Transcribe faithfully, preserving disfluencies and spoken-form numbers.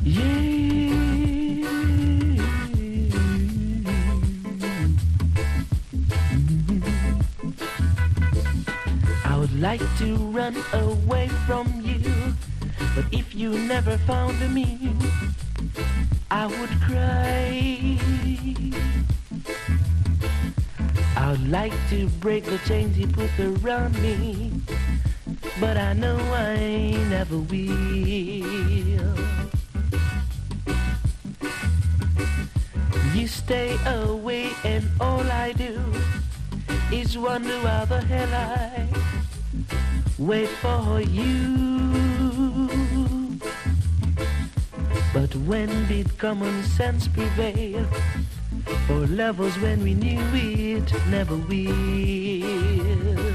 Yeah. I would like to run away from you, but if you never found me, I would cry. I would like to break the chains you put around me, but I know I never will. You stay away and all I do is wonder how the hell I wait for you. But when did common sense prevail? For love was when we knew it never will.